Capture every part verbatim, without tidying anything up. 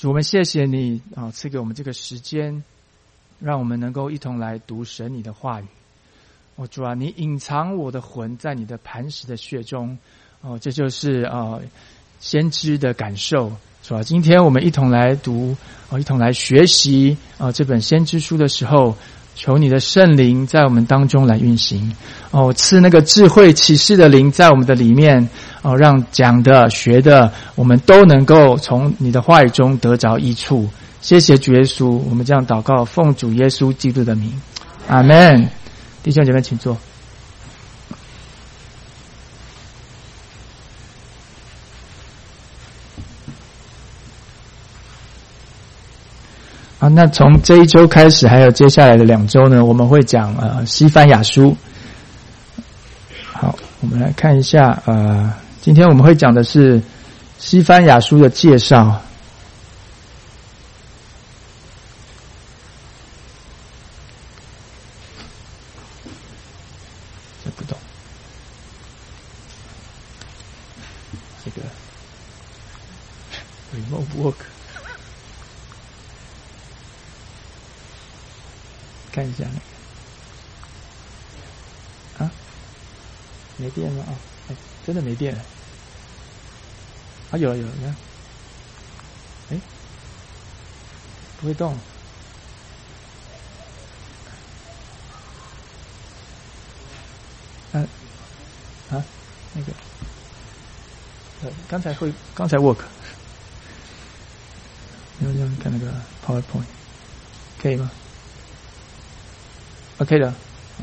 主，我们谢谢你啊，赐给我们这个时间，让我们能够一同来读神你的话语。哦，主啊，你隐藏我的魂在你的磐石的穴中。哦，这就是啊先知的感受。主啊，今天我们一同来读，哦，一同来学习啊这本先知书的时候，求你的圣灵在我们当中来运行。哦，赐那个智慧启示的灵在我们的里面。哦，让讲的学的我们都能够从你的话语中得着益处。谢谢主耶稣，我们这样祷告，奉主耶稣基督的名，阿们。弟兄姐妹请坐。啊，那从这一周开始还有接下来的两周呢，我们会讲呃西番雅书。好，我们来看一下呃今天我们会讲的是西番雅书的介绍。这不懂，这个 remote work， 看一下那个啊，没电了啊。真的没电了啊！有了有了，你看，哎，不会动。啊啊，那个，呃，刚才会，刚才 work， 要要看那个 PowerPoint， 可以吗 ？OK 的。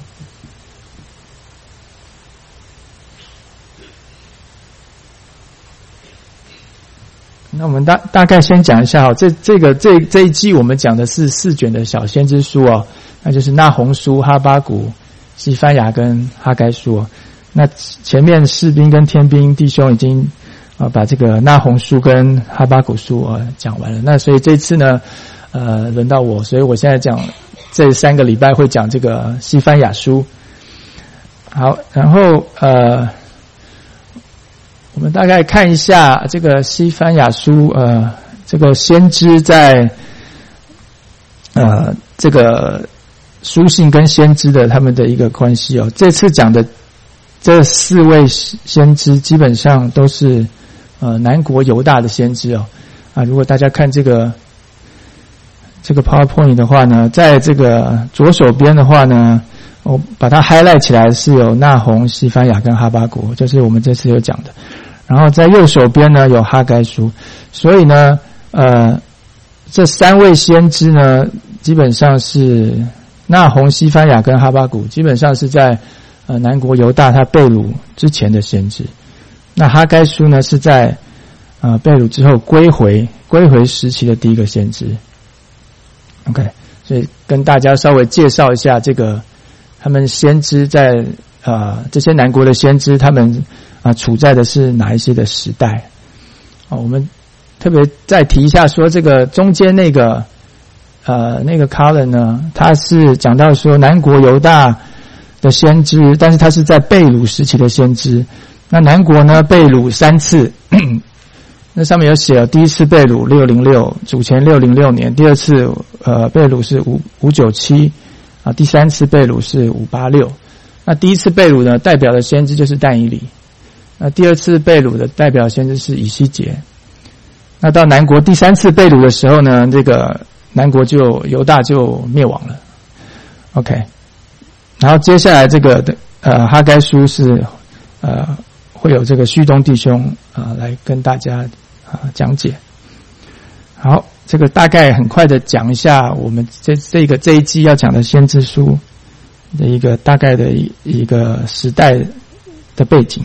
那我们大大概先讲一下哈，这这个这这一季我们讲的是四卷的小先知书哦，那就是那鸿书、哈巴谷、西番雅跟哈该书哦。那前面士兵跟天兵弟兄已经啊把这个那鸿书跟哈巴谷书啊讲完了，那所以这次呢，呃，轮到我，所以我现在讲这三个礼拜会讲这个西番雅书。好，然后呃。我们大概看一下这个西番雅书，呃，这个先知在呃这个书信跟先知的他们的一个关系哦。这次讲的这四位先知基本上都是呃南国犹大的先知哦。啊，如果大家看这个这个 PowerPoint 的话呢，在这个左手边的话呢，我把它 highlight 起来是有那鸿、西番雅跟哈巴谷，就是我们这次有讲的。然后在右手边呢有哈该书，所以呢，呃，这三位先知呢，基本上是那鸿、西番雅跟哈巴谷，基本上是在呃南国犹大他被掳之前的先知。那哈该书呢是在呃被掳之后归回归回时期的第一个先知。OK， 所以跟大家稍微介绍一下这个他们先知在呃这些南国的先知他们。啊，处在的是哪一些的时代？哦，我们特别再提一下说，这个中间那个呃那个 column 呢，他是讲到说南国犹大的先知，但是他是在被掳时期的先知。那南国呢被掳三次，那上面有写，第一次被掳六零六，主前六零六年；第二次呃被掳是五五九七啊；第三次被掳是五八六。那第一次被掳呢，代表的先知就是但以理。那第二次被掳的代表先知是以西结。那到南国第三次被掳的时候呢，这个南国就犹大就灭亡了。OK， 然后接下来这个呃哈该书是呃会有这个旭东弟兄啊、呃、来跟大家啊、呃、讲解。好，这个大概很快的讲一下我们这这个这一季要讲的先知书的一个大概的一一个时代的背景。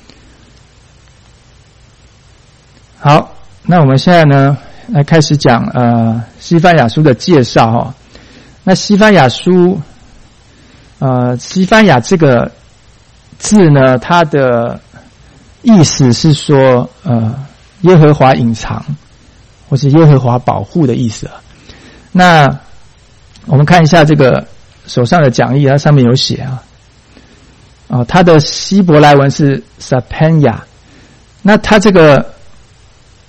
好，那我们现在呢来开始讲呃西番雅书的介绍哈、哦。那西番雅书，呃西番雅这个字呢，它的意思是说呃耶和华隐藏，或是耶和华保护的意思啊。那我们看一下这个手上的讲义，它上面有写啊，啊、呃，它的希伯来文是 Sapenya， 那它这个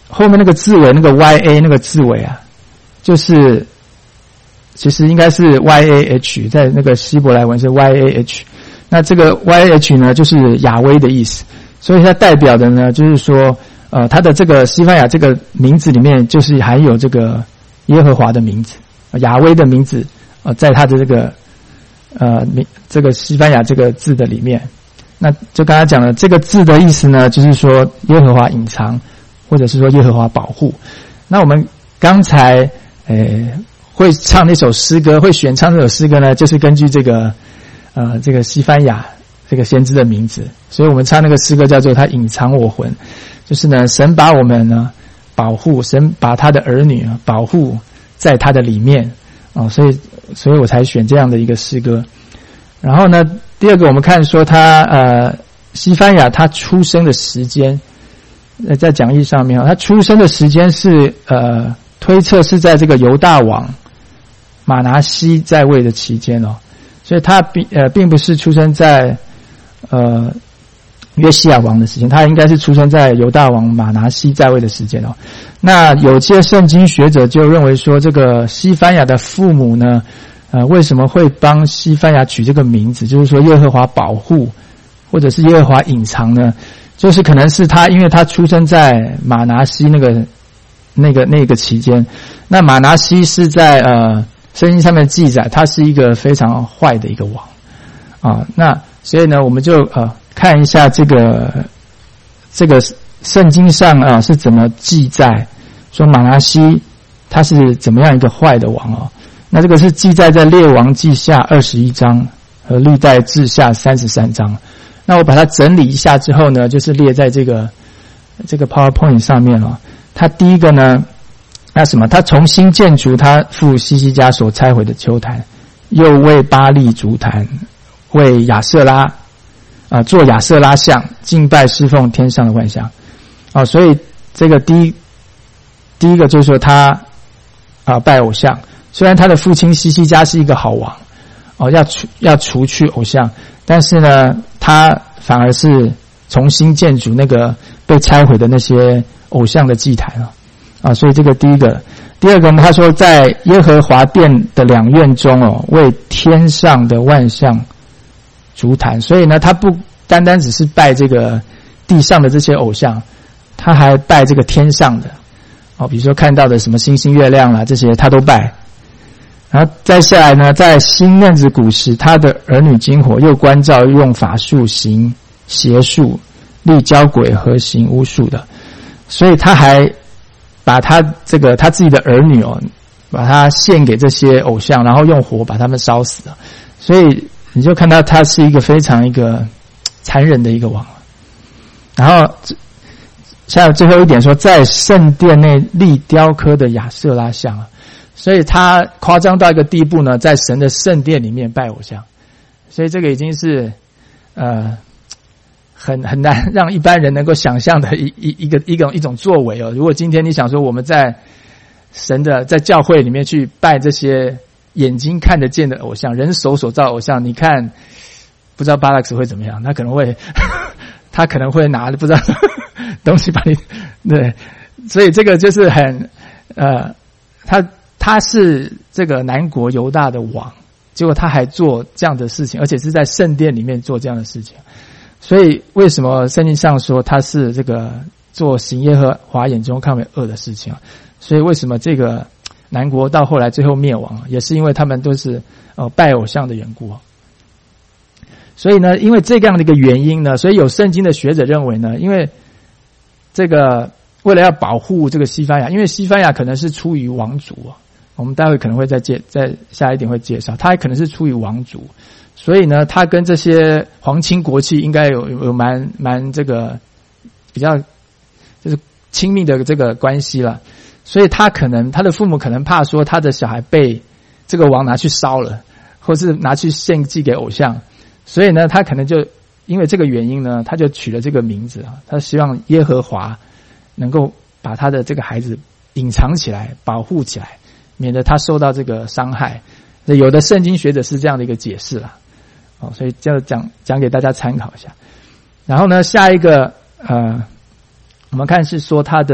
后面那个字尾那个 Y A 那个字尾啊，就是其实应该是 Y A H， 在那个希伯来文是 Y A H。那这个 Y A H 呢，就是亚威的意思，所以它代表的呢，就是说，呃，它的这个西番雅这个名字里面，就是含有这个耶和华的名字，亚威的名字，呃，在它的这个呃名这个西番雅这个字的里面。那就刚才讲了，这个字的意思呢，就是说耶和华隐藏，或者是说耶和华保护。那我们刚才呃会唱那首诗歌，会选唱这首诗歌呢，就是根据这个。呃，这个西番雅这个先知的名字，所以我们唱那个诗歌叫做他隐藏我魂，就是呢，神把我们呢保护，神把他的儿女保护在他的里面哦，所以所以我才选这样的一个诗歌。然后呢，第二个我们看说他呃西番雅他出生的时间，呃在讲义上面，他出生的时间是呃推测是在这个犹大王马拿西在位的期间哦。所以他并呃并不是出生在呃约西亚王的时间，他应该是出生在犹大王马拿西在位的时间哦。那有些圣经学者就认为说，这个西番雅的父母呢，呃为什么会帮西番雅取这个名字？就是说耶和华保护，或者是耶和华隐藏呢？就是可能是他，因为他出生在马拿西那个那个那个期间，那马拿西是在呃。圣经上面记载，他是一个非常坏的一个王啊。那所以呢，我们就呃看一下这个这个圣经上啊是怎么记载说马拿西他是怎么样一个坏的王哦。那这个是记载在列王记下二十一章和历代志下三十三章。那我把它整理一下之后呢，就是列在这个这个 PowerPoint 上面了。它第一个呢。那什么？他重新建筑他父西西家所拆毁的丘坛，又为巴力筑坛，为亚舍拉啊、呃、做亚舍拉像，敬拜侍奉天上的万象啊、哦。所以这个第一第一个就是说他啊、呃、拜偶像，虽然他的父亲西西家是一个好王哦，要除要除去偶像，但是呢，他反而是重新建筑那个被拆毁的那些偶像的祭坛啊。啊，所以这个第一个，第二个呢，他说在耶和华殿的两院中哦，为天上的万象筑坛，所以呢，他不单单只是拜这个地上的这些偶像，他还拜这个天上的哦，比如说看到的什么星星、月亮啦，这些他都拜。然后再下来呢，在新嫩子古时，他的儿女经火又关照用法术行邪术、立交鬼和行巫术的，所以他还。把他这个他自己的儿女哦，把他献给这些偶像，然后用火把他们烧死了。所以你就看到他是一个非常一个残忍的一个王。然后下最后一点说，在圣殿内立雕刻的亚舍拉像啊，所以他夸张到一个地步呢，在神的圣殿里面拜偶像。所以这个已经是呃。很很难让一般人能够想象的一一一个一种一种作为哦。如果今天你想说我们在神的在教会里面去拜这些眼睛看得见的偶像，人手所造偶像，你看不知道巴勒斯会怎么样？他可能会他可能会拿不知道东西把你对，所以这个就是很呃，他他是这个南国犹大的王，结果他还做这样的事情，而且是在圣殿里面做这样的事情。所以为什么圣经上说他是这个做行耶和华眼中看为恶的事情啊？所以为什么这个南国到后来最后灭亡，也是因为他们都是呃拜偶像的缘故啊。所以呢，因为这样的一个原因呢，所以有圣经的学者认为呢，因为这个为了要保护这个西番雅，因为西番雅可能是出于王族啊，我们待会可能会再介在下一点会介绍，他还可能是出于王族。所以呢，他跟这些皇亲国戚应该有有蛮蛮这个比较就是亲密的这个关系了。所以他可能他的父母可能怕说他的小孩被这个王拿去烧了，或是拿去献祭给偶像，所以呢，他可能就因为这个原因呢，他就取了这个名字啊。他希望耶和华能够把他的这个孩子隐藏起来，保护起来，免得他受到这个伤害。有的圣经学者是这样的一个解释啦。哦，所以这样讲讲给大家参考一下。然后呢，下一个呃，我们看是说他的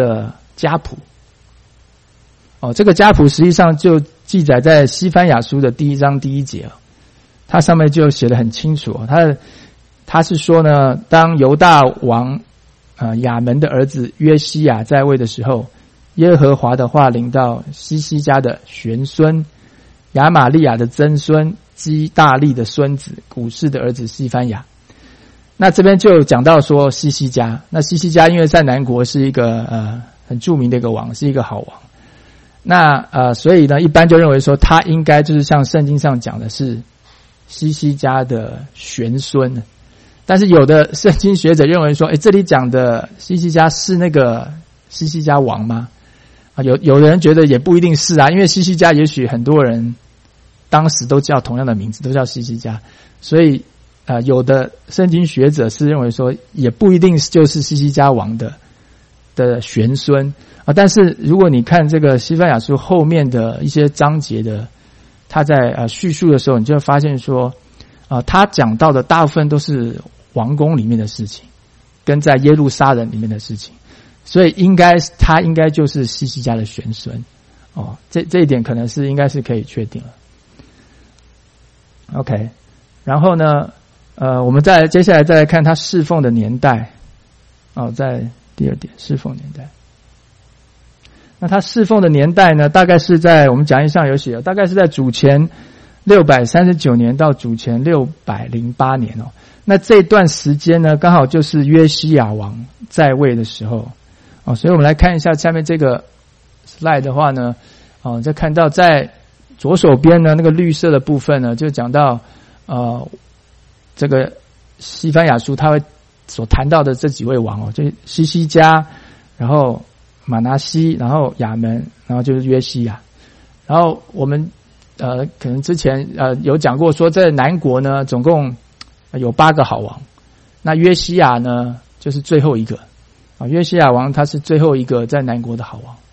家谱。哦，这个家谱实际上就记载在西番雅书的第一章第一节啊，它上面就写得很清楚啊，它它是说呢，当犹大王呃亚门的儿子约西亚在位的时候，耶和华的话临到西西家的玄孙亚玛利亚的曾孙基大利的孙子古示的儿子西番雅。那这边就讲到说西西家，那西西家因为在南国是一个呃很著名的一个王，是一个好王。那呃，所以呢，一般就认为说他应该就是像圣经上讲的是西西家的玄孙，但是有的圣经学者认为说，诶，这里讲的西西家是那个西西家王吗？啊，有有的人觉得也不一定是啊，因为西西家也许很多人当时都叫同样的名字，都叫西西家，所以呃，有的圣经学者是认为说，也不一定就是西西家王的的玄孙。啊，但是如果你看这个西番雅书后面的一些章节的，他在呃叙述的时候，你就会发现说，啊，他讲到的大部分都是王宫里面的事情，跟在耶路撒冷里面的事情，所以应该他应该就是西西家的玄孙，哦，这这一点可能是应该是可以确定了。OK， 然后呢，呃，我们再接下来再来看他侍奉的年代，哦，在第二点侍奉年代。那他侍奉的年代呢，大概是在我们讲义上有写，大概是在主前六百三十九年到主前六百零八年哦。那这段时间呢，刚好就是约西亚王在位的时候哦。所以我们来看一下下面这个 slide 的话呢，哦，再看到在左手边呢那个绿色的部分呢，就讲到呃这个西番雅书他会所谈到的这几位王哦，就是西西家，然后马拿西，然后亚门，然后就是约西亚。然后我们呃可能之前呃有讲过说，在南国呢总共有八个好王，那约西亚呢就是最后一个啊，约西亚王他是最后一个在南国的好王。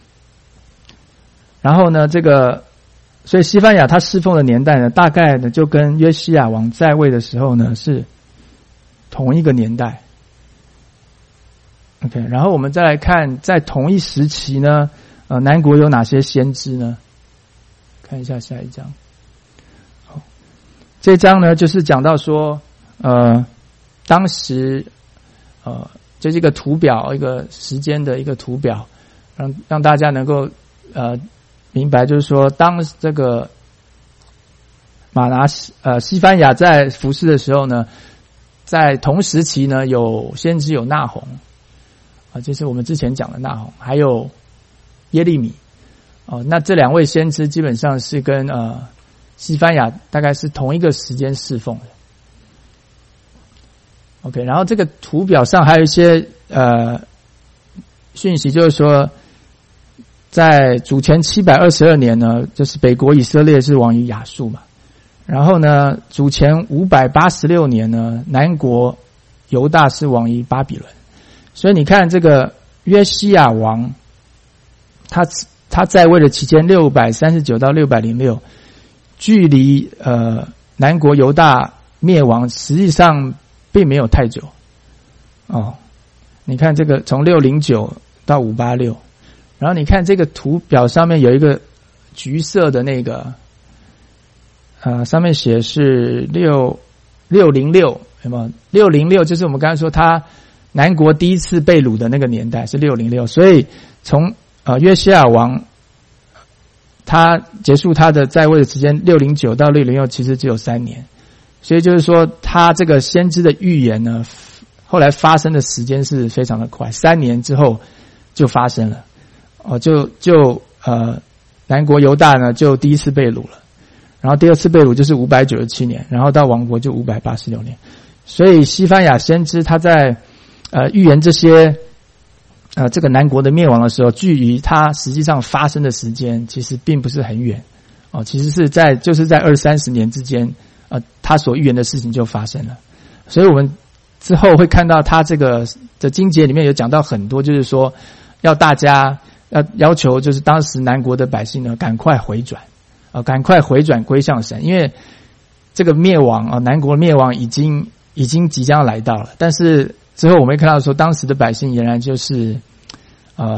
然后呢这个所以西番雅他侍奉的年代呢，大概呢就跟约西亚王在位的时候呢是同一个年代。OK， 然后我们再来看，在同一时期呢，呃，南国有哪些先知呢？看一下下一章。好，这章呢就是讲到说，呃，当时，呃，这是一个图表，一个时间的一个图表，让让大家能够呃明白，就是说，当这个马拿西呃西番雅在服侍的时候呢，在同时期呢，有先知有纳洪。啊，这是我们之前讲的纳洪，还有耶利米，哦，那这两位先知基本上是跟呃西番雅大概是同一个时间侍奉的。OK， 然后这个图表上还有一些呃讯息，就是说，在主前七百二十二年呢，就是北国以色列是亡于亚述嘛，然后呢，主前五百八十六年呢，南国犹大是亡于巴比伦。所以你看这个约西亚王，他他在位的期间六百三十九到六百零六，距离呃南国犹大灭亡实际上并没有太久哦。你看这个从六零九到五八六，然后你看这个图表上面有一个橘色的那个，呃，上面写是六六零六，有没有？六零六就是我们刚才说他南国第一次被掳的那个年代是六零六，所以从呃约西亚王他结束他的在位的时间六零九到六零六其实只有三年，所以就是说他这个先知的预言呢，后来发生的时间是非常的快，三年之后就发生了，哦，就就呃南国犹大呢就第一次被掳了，然后第二次被掳就是五百九十七年，然后到亡国就五百八十六年，所以西番雅先知他在呃，预言这些呃这个南国的灭亡的时候，距离它实际上发生的时间其实并不是很远哦，其实是在就是在二三十年之间，呃，他所预言的事情就发生了。所以我们之后会看到他这个的经节里面有讲到很多，就是说要大家要要求，就是当时南国的百姓呢，赶快回转啊、呃，赶快回转归向神，因为这个灭亡啊、呃，南国灭亡已经已经即将来到了，但是之后我们会看到说，当时的百姓仍然就是，呃，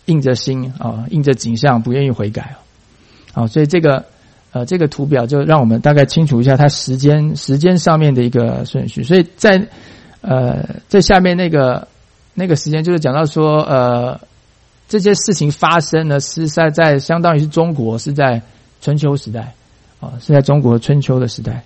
硬着心啊，硬着颈项，不愿意悔改啊。所以这个呃这个图表就让我们大概清楚一下它时间时间上面的一个顺序。所以在呃在下面那个那个时间就是讲到说呃这些事情发生呢是在在相当于是中国是在春秋时代啊，是在中国春秋的时代。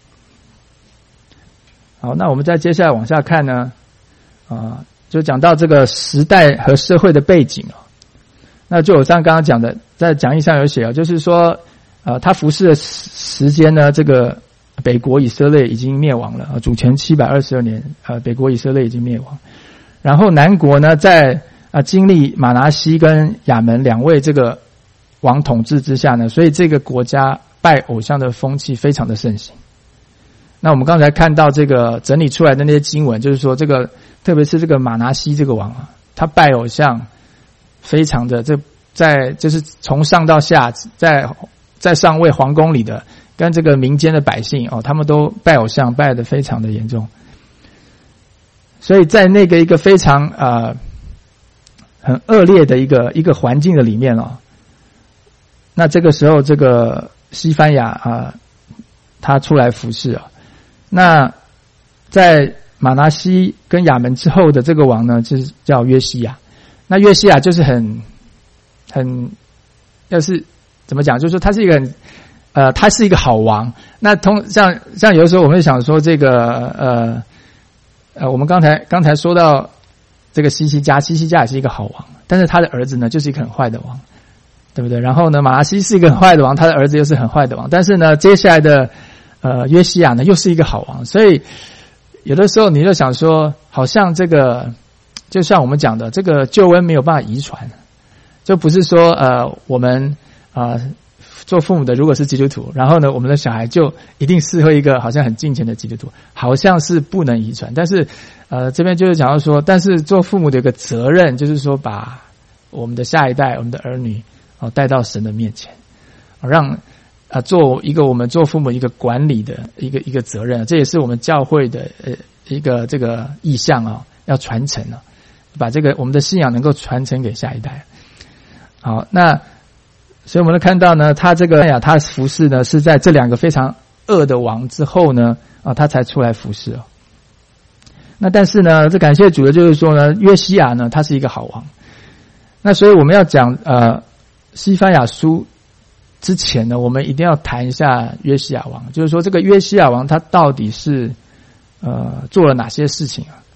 好，那我们再接下来往下看呢啊，就讲到这个时代和社会的背景啊。那就我像刚刚讲的，在讲义上有写啊，就是说呃他服侍的时间呢，这个北国以色列已经灭亡了啊，主前七百二十二年呃北国以色列已经灭亡。然后南国呢在啊经历马拿西跟亚门两位这个王统治之下呢，所以这个国家拜偶像的风气非常的盛行。那我们刚才看到这个整理出来的那些经文，就是说这个特别是这个马拿西这个王啊，他拜偶像非常的这在就是从上到下，在在上位皇宫里的跟这个民间的百姓哦，他们都拜偶像拜得非常的严重。所以在那个一个非常呃很恶劣的一个一个环境的里面哦，那这个时候这个西番雅啊他出来服侍啊。那在马拿西跟亚门之后的这个王呢，就是叫约西亚。那约西亚就是很很要是怎么讲，就是说他是一个很呃他是一个好王。那通像像有的时候我们会想说这个呃呃我们刚才刚才说到这个西西家，西西家也是一个好王，但是他的儿子呢就是一个很坏的王，对不对？然后呢马拿西是一个很坏的王，他的儿子又是很坏的王，但是呢接下来的呃约西亚呢又是一个好王。所以有的时候你就想说，好像这个就像我们讲的，这个救恩没有办法遗传，就不是说呃我们啊、呃、做父母的如果是基督徒，然后呢我们的小孩就一定适合一个好像很敬虔的基督徒，好像是不能遗传。但是呃这边就是讲到说，但是做父母的一个责任就是说把我们的下一代，我们的儿女啊带到神的面前，让啊，做一个我们做父母一个管理的一个一个责任，这也是我们教会的呃一个这个意向啊，要传承啊，把这个我们的信仰能够传承给下一代。好，那所以我们能看到呢，他这个呀，他服侍呢是在这两个非常恶的王之后呢啊，他才出来服侍哦。那但是呢，这感谢主的就是说呢，约西亚呢他是一个好王。那所以我们要讲呃西番雅书之前呢，我们一定要谈一下约西亚王，就是说这个约西亚王他到底是呃做了哪些事情啊？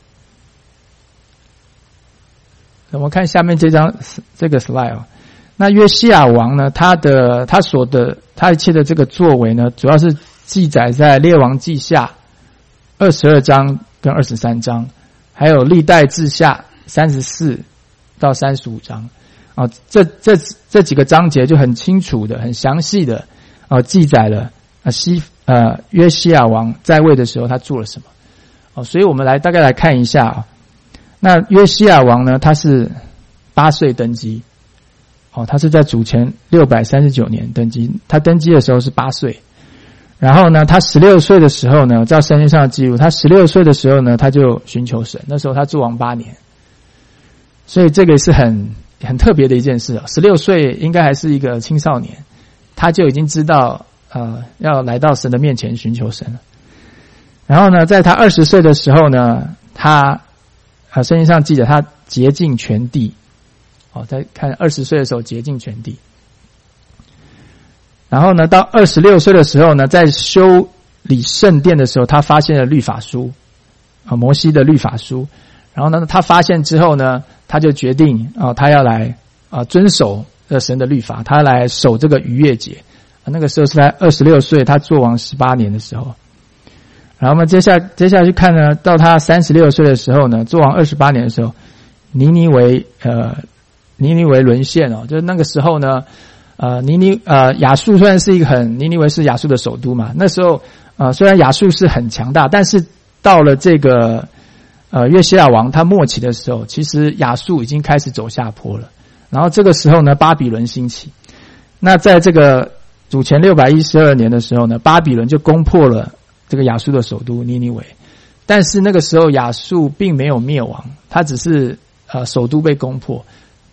我们看下面这张这个 slide 哦。那约西亚王呢，他的他所的他一切的这个作为呢，主要是记载在列王记下二十二章跟二十三章，还有历代志下三十四到三十五章。啊，这这这几个章节就很清楚的、很详细的啊记载了啊西呃约西亚王在位的时候他做了什么。哦，所以我们来大概来看一下啊。那约西亚王呢，他是八岁登基。哦，他是在主前六百三十九年登基，他登基的时候是八岁。然后呢，他十六岁的时候呢，照圣经上的记录，他十六岁的时候呢，他就寻求神。那时候他做王八年，所以这个是很很特别的一件事啊。十六岁应该还是一个青少年，他就已经知道呃要来到神的面前寻求神了。然后呢，在他二十岁的时候呢，他啊圣经上记载他洁净全地。哦，在看二十岁的时候洁净全地。然后呢，到二十六岁的时候呢，在修理圣殿的时候，他发现了律法书，啊，摩西的律法书。然后呢，他发现之后呢，他就决定啊，他要来啊遵守神的律法，他来守这个逾越节。啊，那个时候是在二十六岁，他做王十八年的时候。然后我们接下接下来去看呢，到他三十六岁的时候呢，做王二十八年的时候，尼尼微呃。尼尼微沦陷哦，就是那个时候呢，呃，尼尼呃亚述虽然是一个很尼尼微是亚述的首都嘛，那时候呃虽然亚述是很强大，但是到了这个呃约西亚王他末期的时候，其实亚述已经开始走下坡了。然后这个时候呢，巴比伦兴起。那在这个主前六百一十二年的时候呢，巴比伦就攻破了这个亚述的首都尼尼微。但是那个时候亚述并没有灭亡，它只是呃首都被攻破。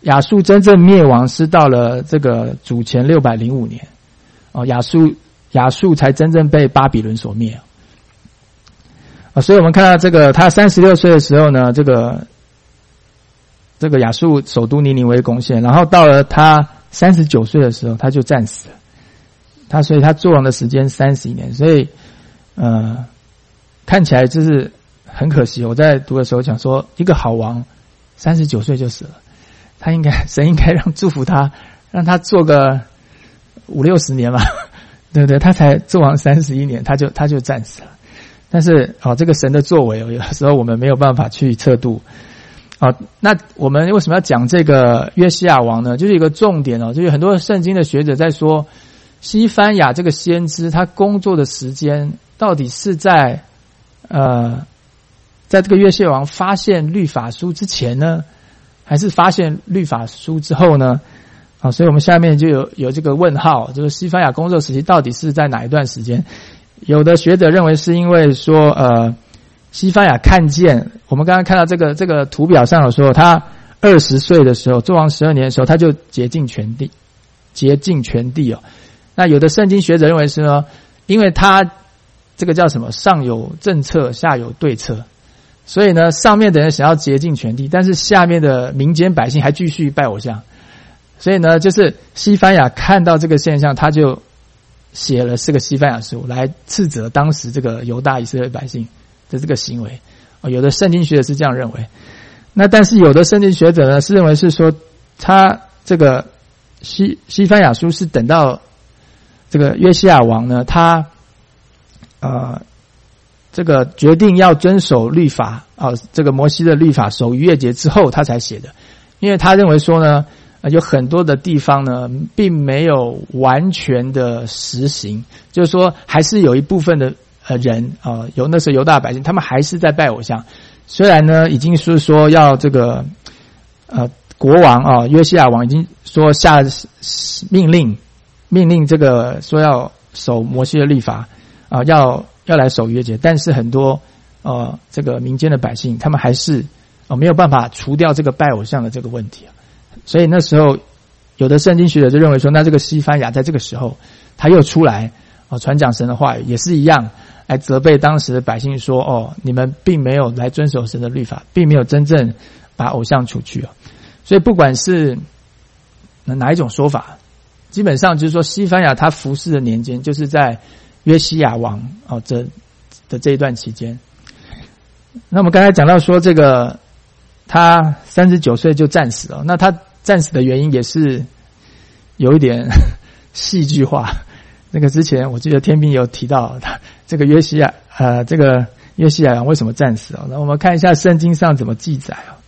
亚述真正灭亡是到了这个主前六百零五年，哦，亚述亚述才真正被巴比伦所灭。啊，所以我们看到这个，他三十六岁的时候呢，这个这个亚述首都尼尼微攻陷，然后到了他三十九岁的时候，他就战死了。他所以他作王的时间三十一年，所以呃，看起来就是很可惜。我在读的时候讲说，一个好王三十九岁就死了，他应该神应该让祝福他，让他做个五六十年吧，对不对？他才作王三十一年，他就他就战死了。但是哦，这个神的作为哦，有的时候我们没有办法去测度。哦，那我们为什么要讲这个约西亚王呢？就是一个重点哦，就是很多圣经的学者在说，西番雅这个先知他工作的时间到底是在呃，在这个约西亚王发现律法书之前呢，还是发现律法书之后呢？好，所以我们下面就有有这个问号，就是西番雅工作时期到底是在哪一段时间？有的学者认为是因为说，呃，西番雅看见我们刚刚看到这个这个图表上有说，他二十岁的时候，作王十二年的时候，他就竭尽全地，竭尽全地哦。那有的圣经学者认为是呢，因为他这个叫什么，上有政策，下有对策，所以呢，上面的人想要竭尽全地，但是下面的民间百姓还继续拜偶像，所以呢，就是西番雅看到这个现象，他就写了这个西番雅书来斥责当时这个犹大以色列百姓的这个行为。有的圣经学者是这样认为，那但是有的圣经学者呢是认为是说，他这个西西番雅书是等到这个约西亚王呢，他呃这个决定要遵守律法啊、呃，这个摩西的律法守逾越节之后他才写的，因为他认为说呢，呃、有很多的地方呢并没有完全的实行，就是说还是有一部分的呃人啊、呃，有那时候犹大百姓他们还是在拜偶像，虽然呢已经是说要这个呃国王啊、呃、约西亚王已经说下命令。命令这个说要守摩西的律法啊、呃，要要来守约节，但是很多呃这个民间的百姓，他们还是呃没有办法除掉这个拜偶像的这个问题，所以那时候有的圣经学者就认为说，那这个西番雅在这个时候他又出来啊传讲神的话语，也是一样来责备当时的百姓说，哦，你们并没有来遵守神的律法，并没有真正把偶像除去哦。所以不管是哪一种说法，基本上就是说，西番雅他服侍的年间，就是在约西亚王哦这的这一段期间。那我们刚才讲到说，这个他三十九岁就战死了，那他战死的原因也是有一点戏剧化。那个之前我记得天兵有提到，他这个约西亚呃这个约西亚王为什么战死哦？那我们看一下圣经上怎么记载哦。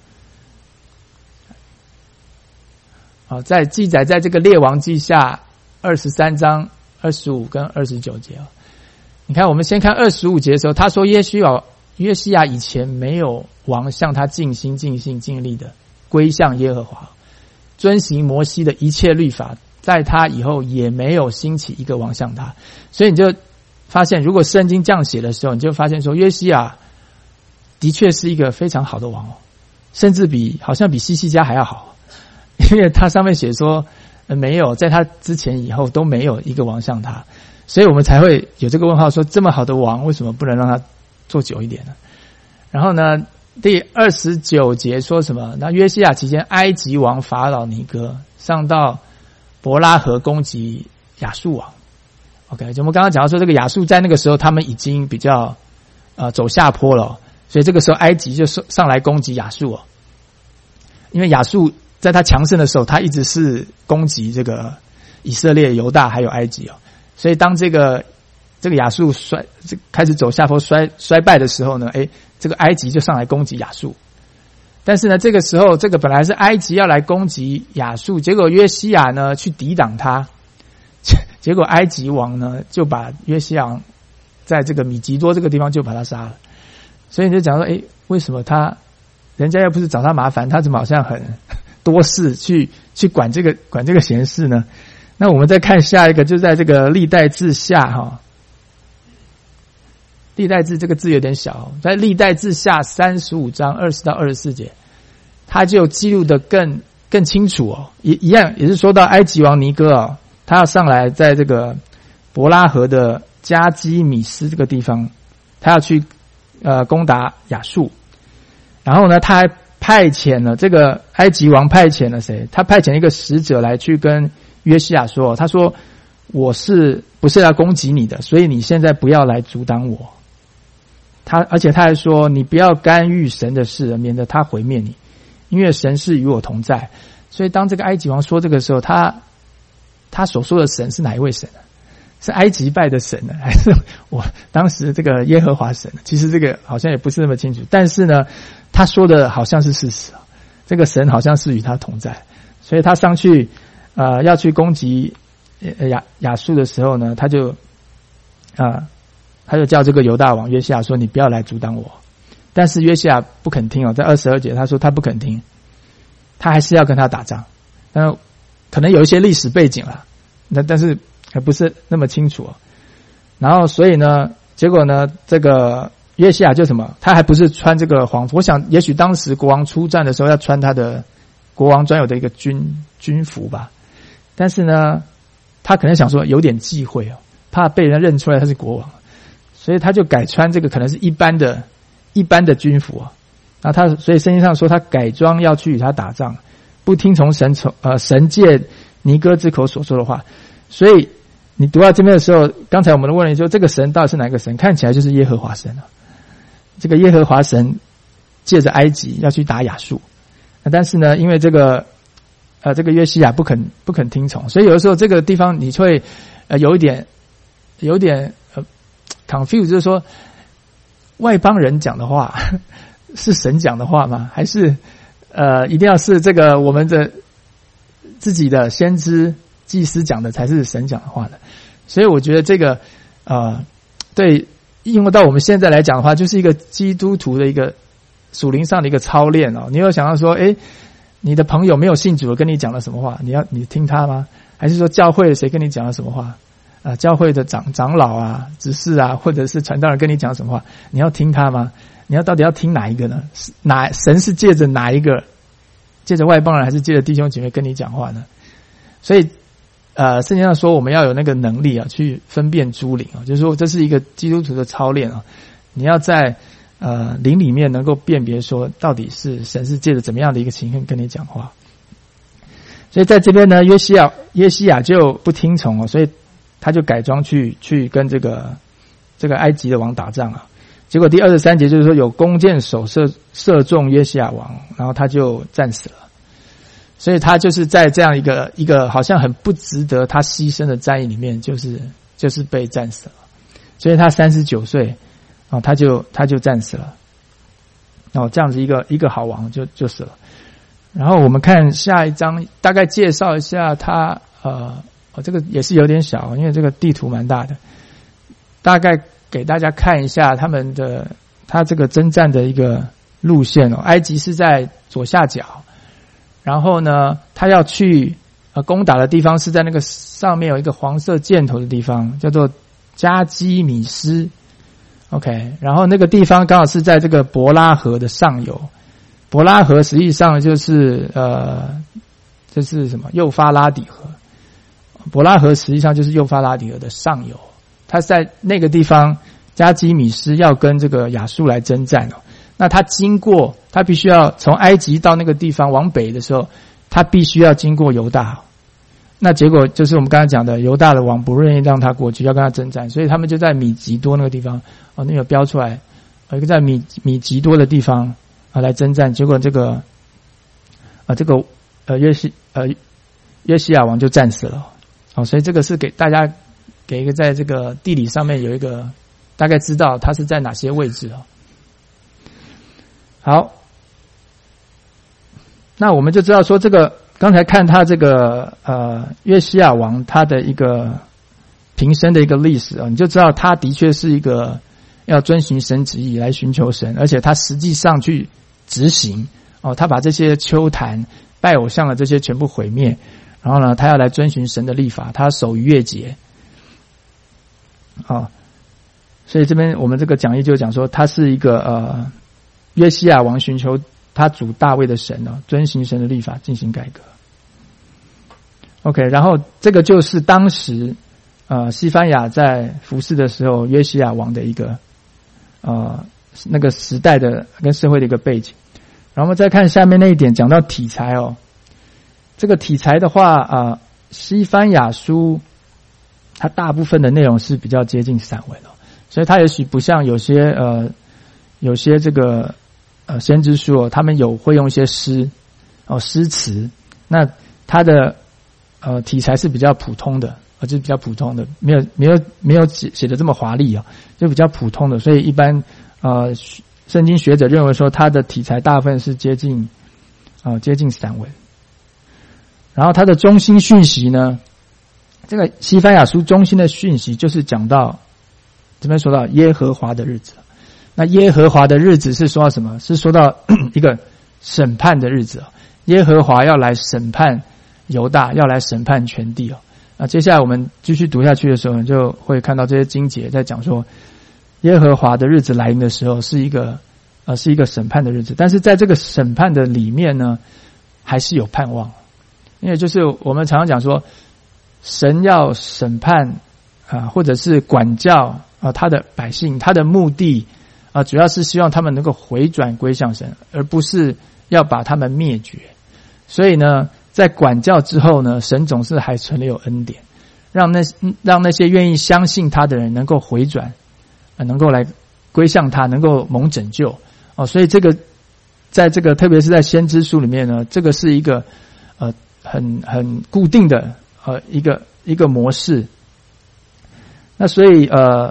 好，在记载在这个列王记下二十三章二十五跟二十九节哦。你看，我们先看二十五节的时候，他说耶西亚约西亚以前没有王向他尽心尽性尽力的归向耶和华，遵行摩西的一切律法，在他以后也没有兴起一个王向他。所以你就发现，如果圣经这样写的时候，你就发现说约西亚的确是一个非常好的王哦，甚至比好像比西西家还要好。因为他上面写说、呃、没有，在他之前以后都没有一个王像他，所以我们才会有这个问号，说这么好的王为什么不能让他做久一点呢？然后呢，第二十九节说什么？那约西亚期间，埃及王法老尼哥上到伯拉河攻击亚述王。OK， 就我们刚刚讲到说，这个亚述在那个时候他们已经比较呃走下坡了，所以这个时候埃及就上来攻击亚述哦，因为亚述在他强盛的时候，他一直是攻击这个以色列、犹大还有埃及哦，所以当这个这个亚述衰开始走下坡衰衰败的时候呢，诶，这个埃及就上来攻击亚述。但是呢，这个时候这个本来是埃及要来攻击亚述，结果约西亚呢去抵挡他，结果埃及王呢就把约西亚在这个米吉多这个地方就把他杀了。所以你就讲说，诶，为什么他人家又不是找他麻烦，他怎么好像很多事去去管这个管这个闲事呢？那我们再看下一个，就在这个历代志下哈，历代志这个字有点小，在历代志下三十五章二十到二十四节，他就记录的更更清楚哦，一一样也是说到埃及王尼哥哦，他要上来在这个伯拉河的加基米斯这个地方，他要去呃攻打亚述，然后呢，他还派遣了这个埃及王派遣了谁？他派遣一个使者来去跟约西亚说，他说我是不是要攻击你的，所以你现在不要来阻挡我。他而且他还说，你不要干预神的事，免得他毁灭你，因为神是与我同在。所以当这个埃及王说这个时候，他他所说的神是哪一位神呢？是埃及拜的神呢，还是我当时这个耶和华神呢？其实这个好像也不是那么清楚，但是呢，他说的好像是事实啊。这个神好像是与他同在，所以他上去呃要去攻击亚亚述的时候呢，他就啊、呃、他就叫这个犹大王约西亚说，你不要来阻挡我。但是约西亚不肯听哦，在二十二节他说他不肯听，他还是要跟他打仗。但是可能有一些历史背景啦，那但是还不是那么清楚哦。然后所以呢，结果呢，这个约西亚就什么，他还不是穿这个黄服。我想也许当时国王出战的时候要穿他的国王专有的一个军军服吧。但是呢，他可能想说有点忌讳哦，怕被人认出来他是国王，所以他就改穿这个可能是一般的一般的军服啊。那他所以圣经上说他改装要去与他打仗，不听从神从呃神借尼哥之口所说的话。所以你读到这边的时候，刚才我们的问题说这个神到底是哪个神？看起来就是耶和华神啊。这个耶和华神借着埃及要去打亚述，但是呢，因为这个呃这个约西亚不肯不肯听从，所以有的时候这个地方你会呃有一点有一点呃 confuse， 就是说外邦人讲的话是神讲的话吗？还是呃一定要是这个我们的自己的先知祭司讲的才是神讲的话呢？所以我觉得这个呃对应用到我们现在来讲的话，就是一个基督徒的一个属灵上的一个操练哦。你有想到说，诶，你的朋友没有信主跟你讲了什么话，你要你听他吗？还是说教会谁跟你讲了什么话啊、呃？教会的长长老啊、执事啊，或者是传道人跟你讲什么话，你要听他吗？你要到底要听哪一个呢？哪神是借着哪一个？借着外邦人还是借着弟兄姐妹跟你讲话呢？所以呃，圣经上说我们要有那个能力啊，去分辨诸灵啊，就是说这是一个基督徒的操练啊。你要在呃灵里面能够辨别说，到底是神是借着怎么样的一个情况跟你讲话。所以在这边呢，约西亚约西亚就不听从哦，所以他就改装去去跟这个这个埃及的王打仗啊。结果第二十三节就是说有弓箭手射射中约西亚王，然后他就战死了。所以他就是在这样一个一个好像很不值得他牺牲的战役里面，就是就是被战死了。所以他三十九岁啊，他就他就战死了。哦，这样子一个一个好王就就死了。然后我们看下一章，大概介绍一下他呃，哦这个也是有点小，因为这个地图蛮大的，大概给大家看一下他们的他这个征战的一个路线哦。埃及是在左下角。然后呢，他要去呃攻打的地方是在那个上面有一个黄色箭头的地方，叫做加基米斯。OK， 然后那个地方刚好是在这个伯拉河的上游。伯拉河实际上就是呃，这是什么？幼发拉底河。伯拉河实际上就是幼发拉底河的上游。他在那个地方，加基米斯要跟这个亚述来征战哦。那他经过，他必须要从埃及到那个地方往北的时候，他必须要经过犹大。那结果就是我们刚才讲的，犹大的王不愿意让他过去，要跟他征战，所以他们就在米吉多那个地方，哦，那有标出来，一个在米米吉多的地方啊来征战。结果这个啊这个呃约西呃约西亚王就战死了。哦，所以这个是给大家给一个在这个地理上面有一个大概知道他是在哪些位置啊。好，那我们就知道说这个刚才看他这个呃约西亚王他的一个平生的一个历史啊，你就知道他的确是一个要遵循神旨意来寻求神，而且他实际上去执行哦，他把这些丘坛拜偶像的这些全部毁灭，然后呢，他要来遵循神的律法，他守逾越节啊、哦，所以这边我们这个讲义就讲说他是一个呃。约西亚王寻求他主大卫的神哦，遵行神的律法进行改革。OK， 然后这个就是当时呃西番雅在服侍的时候约西亚王的一个呃那个时代的跟社会的一个背景。然后我们再看下面那一点，讲到题材哦，这个题材的话啊、呃，西番雅书它大部分的内容是比较接近散文哦，所以它也许不像有些呃有些这个呃先知书哦，他们有会用一些诗哦诗词，那它的呃题材是比较普通的，呃就是比较普通的，没有没有没有写写的这么华丽啊、哦，就比较普通的，所以一般呃圣经学者认为说它的题材大部分是接近呃接近散文。然后它的中心讯息呢，这个西番雅书中心的讯息就是讲到这边说到耶和华的日子。那耶和华的日子是说到什么？是说到一个审判的日子。耶和华要来审判犹大，要来审判全地哦。那接下来我们继续读下去的时候，你就会看到这些经节在讲说，耶和华的日子来临的时候是一个呃是一个审判的日子，但是在这个审判的里面呢，还是有盼望。因为就是我们常常讲说，神要审判啊，或者是管教啊他的百姓，他的目的啊，主要是希望他们能够回转归向神，而不是要把他们灭绝。所以呢，在管教之后呢，神总是还存留恩典，让那让那些愿意相信他的人能够回转，啊，能够来归向他，能够蒙拯救哦。所以这个在这个特别是在先知书里面呢，这个是一个呃。很很固定的呃一个一个模式。那所以呃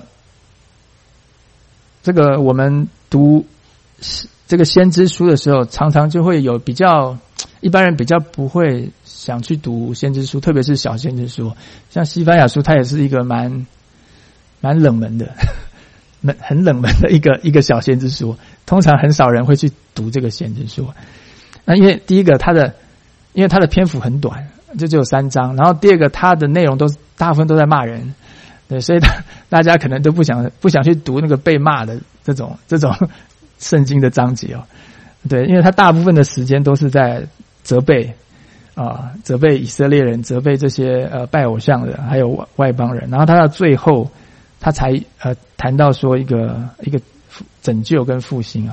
这个我们读这个先知书的时候，常常就会有比较一般人比较不会想去读先知书，特别是小先知书。像西番雅书，它也是一个蛮蛮冷门的，很冷门的一个一个小先知书，通常很少人会去读这个先知书。那因为第一个它的因为它的篇幅很短，就只有三章。然后第二个，它的内容都大部分都在骂人，对，所以大家可能都不想不想去读那个被骂的这种这种圣经的章节哦。对，因为它大部分的时间都是在责备啊、呃，责备以色列人，责备这些呃拜偶像的，还有外邦人。然后它到最后，他才呃谈到说一个一个拯救跟复兴啊。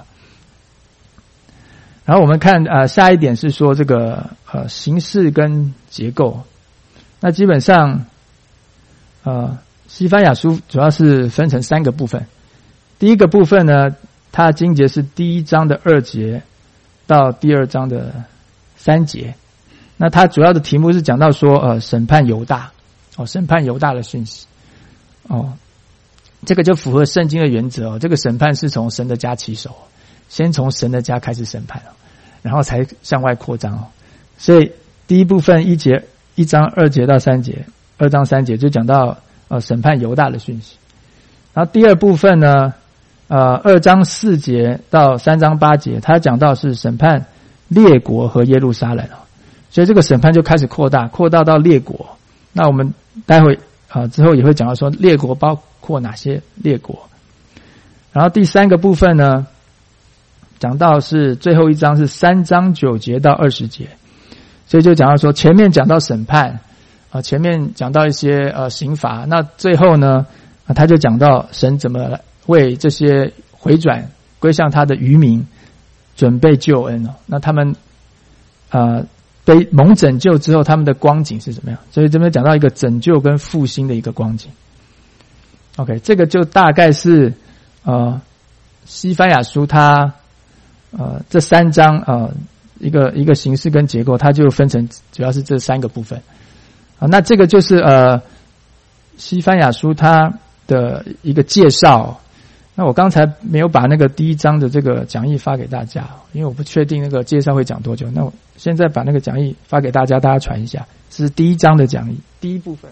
然后我们看呃下一点是说这个呃形式跟结构。那基本上呃西番雅书主要是分成三个部分。第一个部分呢，它的经节是第一章的二节到第二章的三节。那它主要的题目是讲到说呃审判犹大哦，审判犹大的讯息哦，这个就符合圣经的原则哦。这个审判是从神的家起手，先从神的家开始审判哦，然后才向外扩张哦。所以第一部分一节一章二节到三节，二章三节就讲到呃审判犹大的讯息。然后第二部分呢，呃二章四节到三章八节，它讲到是审判列国和耶路撒冷哦。所以这个审判就开始扩大，扩大到列国。那我们待会啊、呃、之后也会讲到说列国包括哪些列国。然后第三个部分呢，讲到是最后一章是三章九节到二十节，所以就讲到说前面讲到审判啊、呃，前面讲到一些呃刑罚，那最后呢，啊、他就讲到神怎么为这些回转归向他的渔民准备救恩哦。那他们呃被蒙拯救之后，他们的光景是怎么样？所以这边讲到一个拯救跟复兴的一个光景。OK， 这个就大概是呃西番雅书它呃这三章呃一个一个形式跟结构，它就分成主要是这三个部分啊。那这个就是呃西番雅书它的一个介绍。那我刚才没有把那个第一章的这个讲义发给大家，因为我不确定那个介绍会讲多久。那我现在把那个讲义发给大家，大家传一下。这是第一章的讲义，第一部分。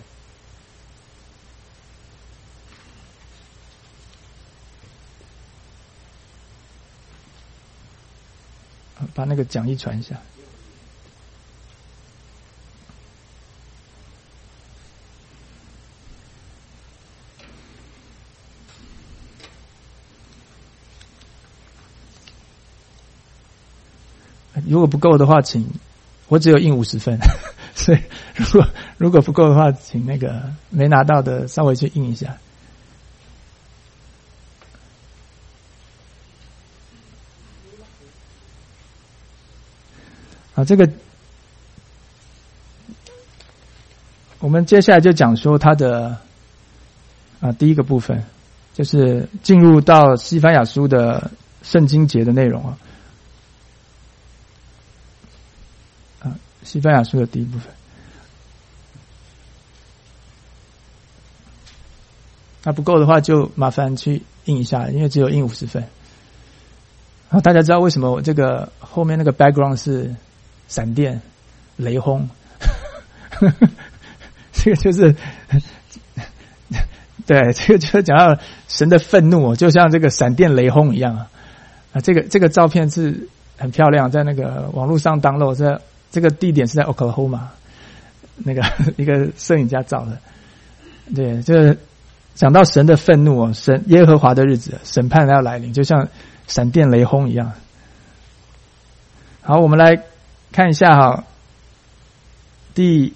把那个讲义传一下。 如果不够的话，请我只有印五十份，所以如果如果不够的话，请那个没拿到的稍微去印一下。啊，这个我们接下来就讲说它的啊第一个部分，就是进入到西番雅书的圣经节的内容啊。啊，西番雅书的第一部分。那不够的话，就麻烦去印一下，因为只有印五十份。然后大家知道为什么我这个后面那个 background 是闪电、雷轰？这个就是，对，这个就是讲到神的愤怒，就像这个闪电雷轰一样啊！啊，这个这个照片是很漂亮，在那个网络上 download， 在这个地点是在 Oklahoma， 那个一个摄影家照的。对，就是讲到神的愤怒哦，神耶和华的日子，审判要来临，就像闪电雷轰一样。好，我们来看一下哈，第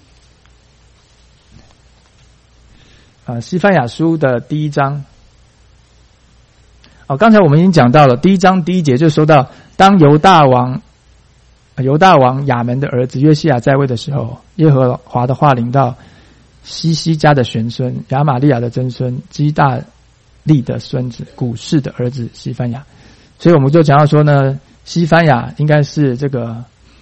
啊西番雅书的第一章。哦，刚才我们已经讲到了，第一章第一节就说到，当犹大王犹大王亚门的儿子约西亚在位的时候，耶和华的话临到西西家的玄孙亚玛利亚的曾孙基大利的孙子古示的儿子西番雅。所以我们就讲到说呢，西番雅应该是这个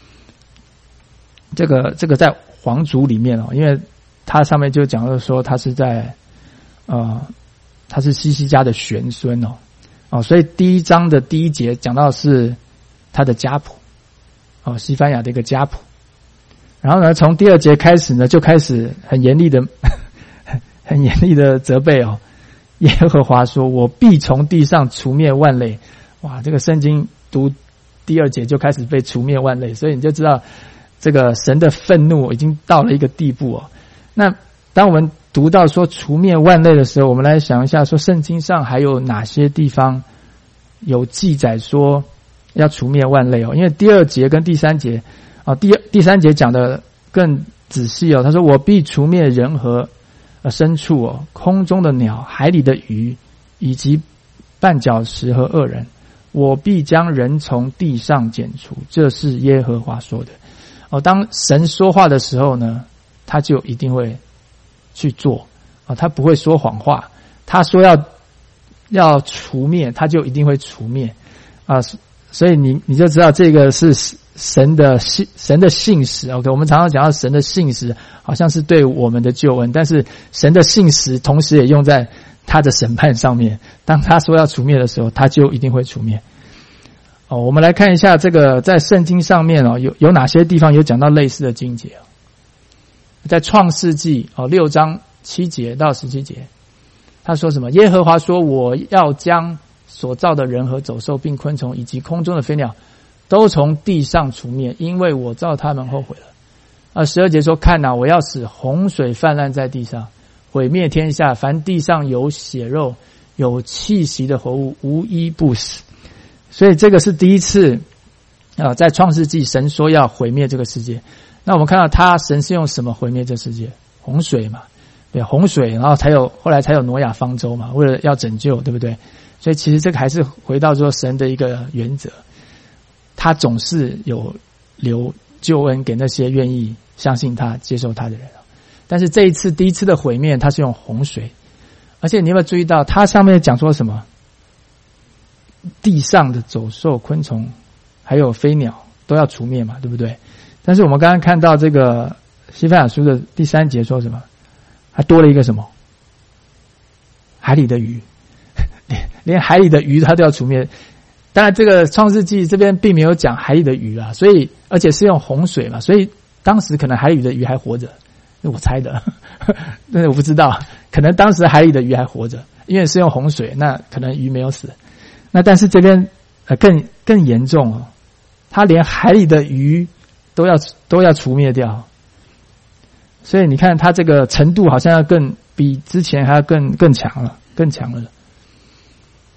这个这个在皇族里面哦，因为他上面就讲到说他是在呃他是西西家的玄孙哦哦，所以第一章的第一节讲到是他的家谱哦，西番雅的一个家谱。然后呢，从第二节开始呢，就开始很严厉的很严厉的责备哦。耶和华说：“我必从地上除灭万类。”哇，这个圣经读第二节就开始被除灭万类，所以你就知道这个神的愤怒已经到了一个地步哦。那当我们读到说除灭万类的时候，我们来想一下，说圣经上还有哪些地方有记载说要除灭万类哦？因为第二节跟第三节啊，第第三节讲的更仔细哦。他说：“我必除灭人和呃牲畜哦，空中的鸟、海里的鱼，以及绊脚石和恶人。我必将人从地上剪除。”这是耶和华说的。哦，当神说话的时候呢，他就一定会去做啊，他不会说谎话。他说要要除灭，他就一定会除灭啊。所以你你就知道这个是神的信神的信实。 OK， 我们常常讲到神的信实好像是对我们的救恩，但是神的信实同时也用在他的审判上面。当他说要除灭的时候，他就一定会除灭。哦，我们来看一下这个在圣经上面哦，有有哪些地方有讲到类似的经节哦。在创世纪哦六章七节到十七节，他说什么？耶和华说：“我要将所造的人和走兽，并昆虫以及空中的飞鸟，都从地上除灭，因为我造他们后悔了。”啊，十二节说：“看哪、啊，我要使洪水泛滥在地上，毁灭天下，凡地上有血肉、有气息的活物，无一不死。”所以这个是第一次啊，在创世纪神说要毁灭这个世界。那我们看到他神是用什么毁灭这世界？洪水嘛，对，洪水，然后才有后来才有挪亚方舟嘛，为了要拯救，对不对？所以其实这个还是回到说神的一个原则，他总是有留救恩给那些愿意相信他、接受他的人。但是这一次第一次的毁灭，他是用洪水，而且你有没有注意到，他上面讲说什么？地上的走兽、昆虫，还有飞鸟都要除灭嘛，对不对？但是我们刚刚看到这个西番雅书的第三节说什么？还多了一个什么？海里的鱼，连连海里的鱼它都要除灭。当然，这个创世纪这边并没有讲海里的鱼啊，所以而且是用洪水嘛，所以当时可能海里的鱼还活着，我猜的，但是我不知道，可能当时海里的鱼还活着，因为是用洪水，那可能鱼没有死。那但是这边呃更更严重哦，他连海里的鱼都要都要除灭掉，所以你看他这个程度好像要更比之前还要更更强了，更强了。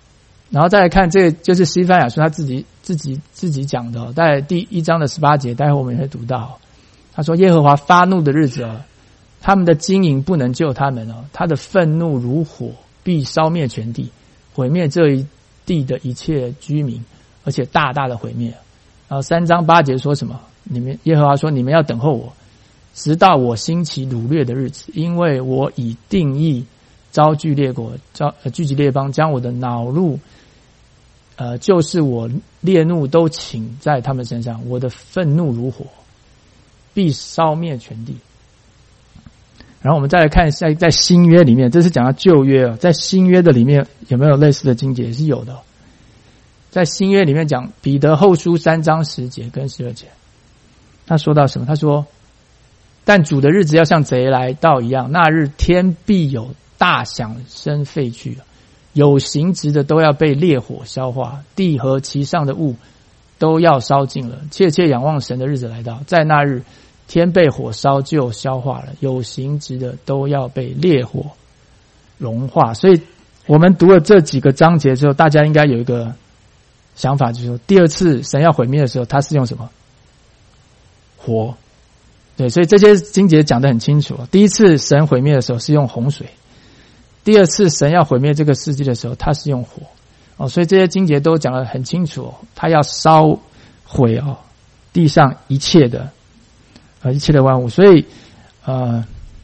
然后再来看这个就是西番雅书他自己自己自己讲的、哦，在第一章的十八节，待会我们也会读到。他说耶和华发怒的日子哦，他们的经营不能救他们哦，他的愤怒如火，必烧灭全地，毁灭这一地的一切居民，而且大大的毁灭。然后三章八节说什么？你们耶和华说：你们要等候我，直到我兴起掳掠的日子，因为我已定义招聚列国，招呃聚集列邦，将我的恼怒，呃，就是我烈怒都倾在他们身上，我的愤怒如火，必烧灭全地。然后我们再来看在在新约里面，这是讲到旧约哦，在新约的里面有没有类似的经节？也是有的、哦。在新约里面讲彼得后书三章十节跟十二节，他说到什么？他说：但主的日子要像贼来到一样，那日天必有大响声废去，有形质的都要被烈火消化，地和其上的物都要烧尽了。切切仰望神的日子来到，在那日天被火烧就消化了，有形质的都要被烈火融化。所以我们读了这几个章节之后，大家应该有一个想法，就是说第二次神要毁灭的时候，他是用什么？火。对，所以这些经节讲得很清楚。第一次神毁灭的时候是用洪水，第二次神要毁灭这个世界的时候，他是用火。哦，所以这些经节都讲得很清楚、哦，他要烧毁哦地上一切的呃一切的万物。所以呃，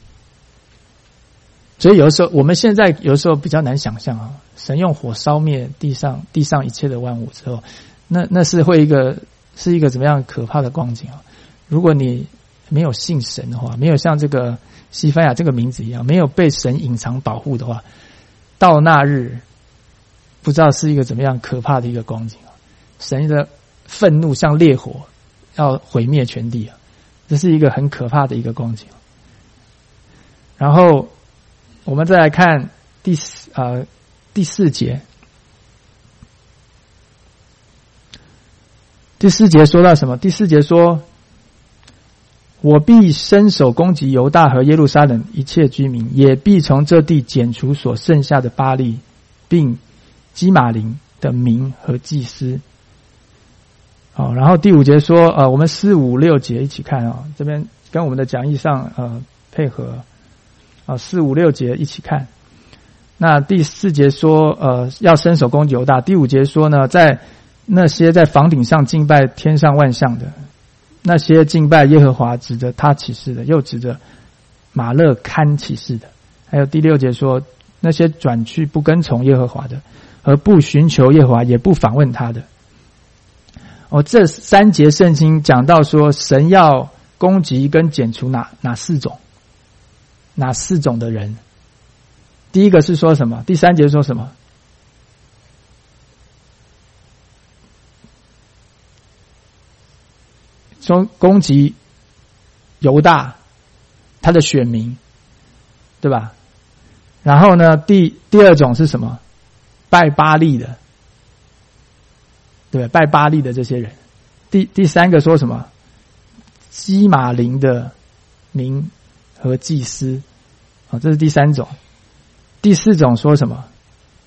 所以有的时候我们现在有的时候比较难想象啊、哦，神用火烧灭地上地上一切的万物之后，那那是会一个是一个怎么样可怕的光景啊、哦？如果你没有信神的话，没有像这个西番雅这个名字一样，没有被神隐藏保护的话，到那日不知道是一个怎么样可怕的一个光景啊！神的愤怒像烈火，要毁灭全地啊！这是一个很可怕的一个光景。然后我们再来看第四呃第四节，第四节说到什么？第四节说：我必伸手攻击犹大和耶路撒冷一切居民，也必从这地剪除所剩下的巴力，并基玛林的民和祭司。好，然后第五节说，呃，我们四五六节一起看啊、哦，这边跟我们的讲义上呃配合啊，四五六节一起看。那第四节说，呃，要伸手攻击犹大。第五节说呢，在那些在房顶上敬拜天上万象的。那些敬拜耶和华指着他起誓的，又指着马勒堪起誓的。还有第六节说，那些转去不跟从耶和华的，和不寻求耶和华也不访问他的。哦，这三节圣经讲到说，神要攻击跟剪除哪哪四种，哪四种的人。第一个是说什么？第三节说什么？说攻击犹大他的选民，对吧？然后呢，第第二种是什么？拜巴力的，对吧？拜巴力的这些人。第第三个说什么？基玛林的民和祭司，啊、哦，这是第三种。第四种说什么？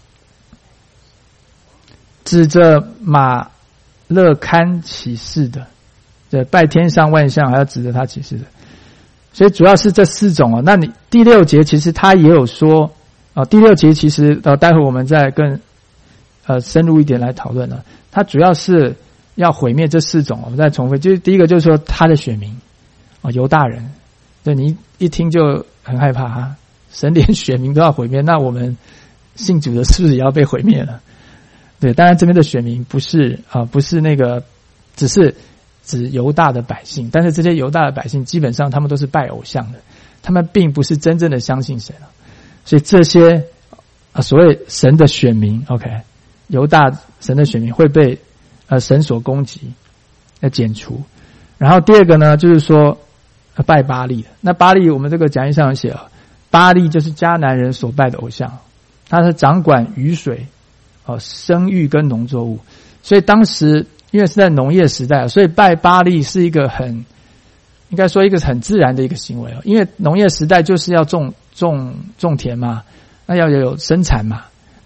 指着马勒堪起誓的。对，拜天上万象还要指着他起誓的，所以主要是这四种哦。那你第六节其实他也有说啊、哦，第六节其实呃，待会我们再更呃深入一点来讨论了。他主要是要毁灭这四种，我们再重复，就是第一个就是说他的选民啊、哦，犹大人，对你一听就很害怕哈，神连选民都要毁灭，那我们信主的是不是也要被毁灭了？对，当然这边的选民不是啊、呃，不是那个，只是。指犹大的百姓，但是这些犹大的百姓基本上他们都是拜偶像的，他们并不是真正的相信神啊，所以这些啊所谓神的选民 ，OK， 犹大神的选民会被呃神所攻击，要剪除。然后第二个呢，就是说、呃、拜巴力的。那巴力我们这个讲义上有写啊，巴力就是迦南人所拜的偶像，他是掌管雨水、哦生育跟农作物，所以当时。因为是在农业时代，所以拜巴力是一个很，应该说一个很自然的一个行为哦。因为农业时代就是要种种种田嘛，那要有生产嘛，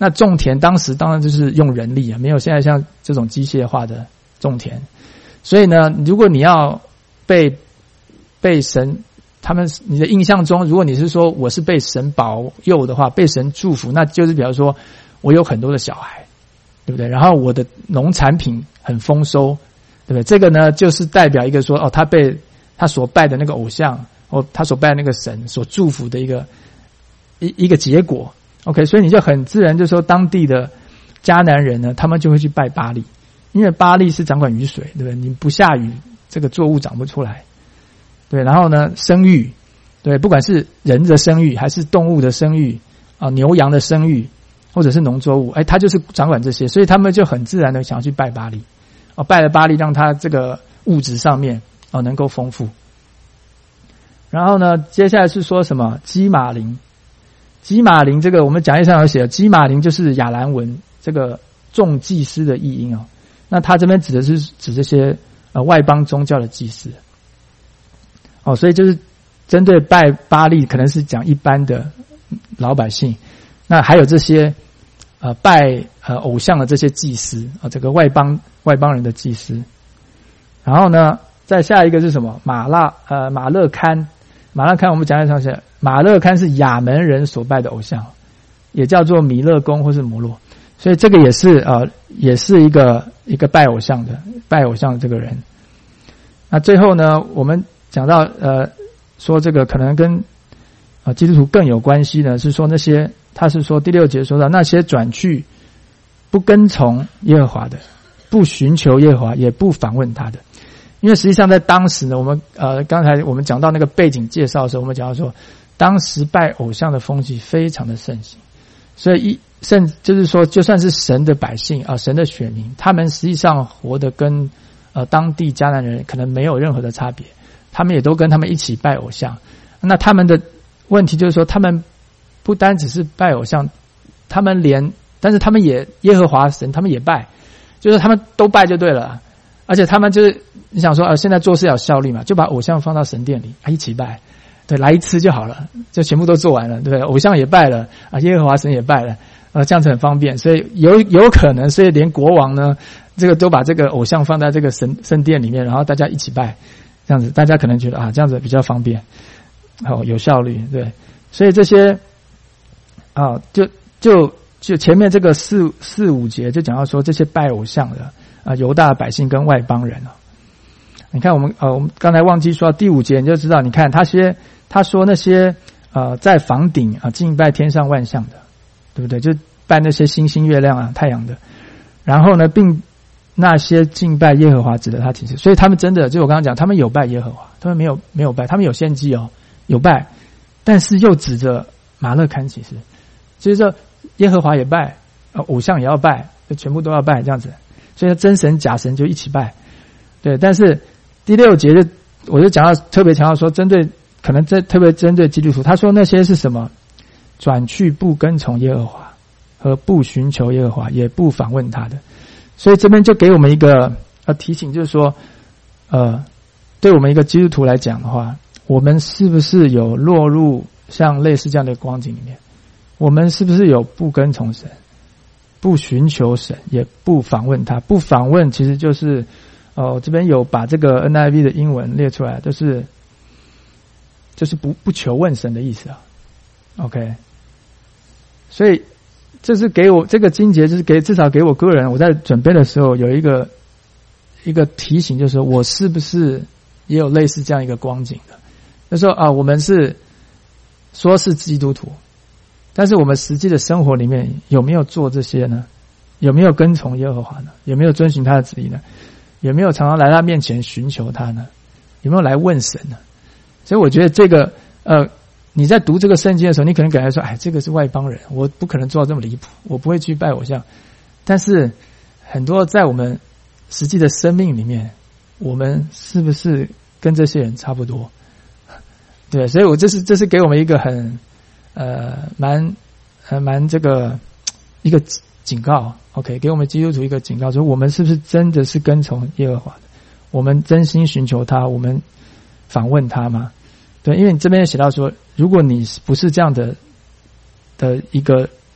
那种田当时当然就是用人力啊，没有现在像这种机械化的种田。所以呢，如果你要被被神他们你的印象中，如果你是说我是被神保佑的话，被神祝福，那就是比方说我有很多的小孩，对不对？然后我的农产品很丰收，对不对？这个呢，就是代表一个说哦，他被他所拜的那个偶像，哦，他所拜的那个神所祝福的一个一一个结果。OK， 所以你就很自然就说当地的迦南人呢，他们就会去拜巴力，因为巴力是掌管雨水，对不对？你不下雨，这个作物长不出来。对，然后呢，生育，对，不管是人的生育还是动物的生育啊，牛羊的生育，或者是农作物，哎，他就是掌管这些，所以他们就很自然的想要去拜巴力，哦，拜了巴力，让他这个物质上面哦能够丰富。然后呢，接下来是说什么？基马林，基马林这个我们讲义上有写，基马林就是亚兰文这个众祭司的译音哦。那他这边指的是指这些呃外邦宗教的祭司。哦，所以就是针对拜巴力，可能是讲一般的老百姓，那还有这些呃拜呃偶像的这些祭司啊，这个外邦外邦人的祭司。然后呢，再下一个是什么？马拉呃马勒堪，马勒堪我们讲一讲下，马勒堪是亚门人所拜的偶像，也叫做米勒公或是摩洛，所以这个也是呃也是一个一个拜偶像的拜偶像的这个人。那最后呢，我们讲到呃说这个可能跟啊基督徒更有关系呢，是说那些他是说第六节说到那些转去不跟从耶和华的，不寻求耶和华，也不访问他的。因为实际上在当时呢，我们呃刚才我们讲到那个背景介绍的时候，我们讲到说当时拜偶像的风气非常的盛行，所以一甚就是说就算是神的百姓啊、呃、神的选民，他们实际上活得跟呃当地迦南人可能没有任何的差别，他们也都跟他们一起拜偶像。那他们的问题就是说，他们不单只是拜偶像，他们连但是他们也耶和华神他们也拜，就是他们都拜就对了。而且他们就是你想说啊，现在做事要效率嘛，就把偶像放到神殿里，啊一起拜，对，来一次就好了，就全部都做完了，对不对？偶像也拜了啊，耶和华神也拜了，呃，这样子很方便，所以有有可能，所以连国王呢，这个都把这个偶像放在这个神圣殿里面，然后大家一起拜，这样子大家可能觉得啊，这样子比较方便，好、哦、有效率，对，所以这些啊，就就就前面这个四四五节就讲到说这些拜偶像的。啊，犹大百姓跟外邦人啊，你看我们呃，我们刚才忘记说第五节，你就知道，你看他些他说那些呃在房顶啊敬拜天上万象的，对不对？就拜那些星星、月亮啊、太阳的，然后呢，并那些敬拜耶和华指的他其实，所以他们真的就我刚刚讲，他们有拜耶和华，他们没有没有拜，他们有献祭哦，有拜，但是又指着马勒堪其实，就是说耶和华也拜，呃，偶像也要拜，就全部都要拜这样子。所以真神假神就一起拜，对。但是第六节就我就讲到特别强调说，针对可能这特别针对基督徒，他说那些是什么？转去不跟从耶和华和不寻求耶和华，也不访问他的。所以这边就给我们一个呃提醒，就是说，呃，对我们一个基督徒来讲的话，我们是不是有落入像类似这样的光景里面？我们是不是有不跟从神？不寻求神，也不访问他。不访问其实就是哦，这边有把这个 N I V 的英文列出来，就是就是不不求问神的意思啊。OK， 所以这是给我这个经节，就是给至少给我个人，我在准备的时候有一个一个提醒，就是说我是不是也有类似这样一个光景的？就是说啊，我们是说是基督徒。但是我们实际的生活里面有没有做这些呢？有没有跟从耶和华呢？有没有遵循他的旨意呢？有没有常常来他面前寻求他呢？有没有来问神呢？所以我觉得这个呃，你在读这个圣经的时候，你可能感觉说，哎，这个是外邦人，我不可能做到这么离谱，我不会去拜偶像。但是很多在我们实际的生命里面，我们是不是跟这些人差不多？对，所以我这是这是给我们一个很。呃，蛮呃蛮这个一个警告 ，OK， 给我们基督徒一个警告，说我们是不是真的是跟从耶和华的？我们真心寻求他，我们访问他吗？对，因为你这边写到说，如果你不是这样的的一个